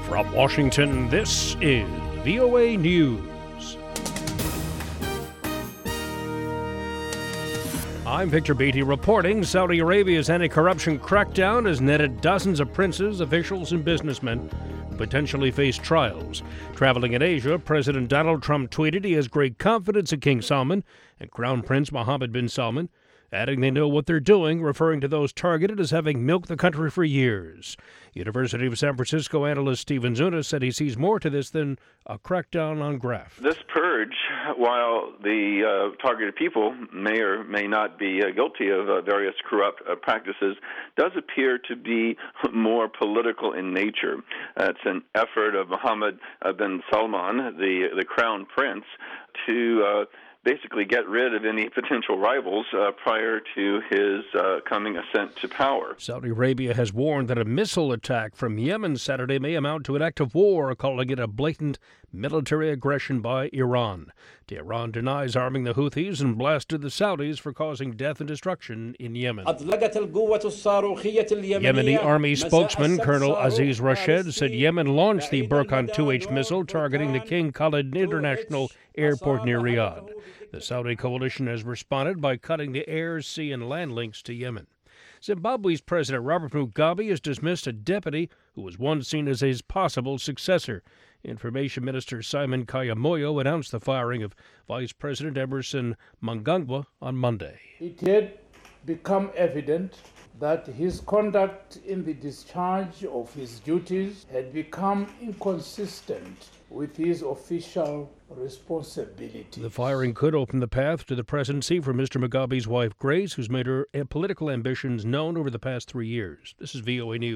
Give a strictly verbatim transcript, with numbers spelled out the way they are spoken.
From Washington, this is V O A News. I'm Victor Beatty reporting Saudi Arabia's anti-corruption crackdown has netted dozens of princes, officials, and businessmen who potentially face trials. Traveling in Asia, President Donald Trump tweeted he has great confidence in King Salman and Crown Prince Mohammed bin Salman, adding they know what they're doing, referring to those targeted as having milked the country for years. University of San Francisco analyst Stephen Zuna said he sees more to this than a crackdown on graft. This purge, while the uh, targeted people may or may not be uh, guilty of uh, various corrupt uh, practices, does appear to be more political in nature. Uh, it's an effort of Mohammed bin Salman, the, the crown prince, to uh, basically get rid of any potential rivals uh, prior to his uh, coming ascent to power. Saudi Arabia has warned that a missile attack from Yemen Saturday may amount to an act of war, calling it a blatant military aggression by Iran. Tehran denies arming the Houthis and blasted the Saudis for causing death and destruction in Yemen. Yemeni army spokesman Colonel Aziz Rashid said Yemen launched the Burkan two H missile targeting the King Khalid International Airport near Riyadh. The Saudi coalition has responded by cutting the air, sea, and land links to Yemen. Zimbabwe's President Robert Mugabe has dismissed a deputy who was once seen as his possible successor. Information Minister Simon Kayamoyo announced the firing of Vice President Emerson Mnangagwa on Monday. It had become evident that his conduct in the discharge of his duties had become inconsistent with his official responsibility. The firing could open the path to the presidency for Mister Mugabe's wife, Grace, who's made her political ambitions known over the past three years. This is V O A News.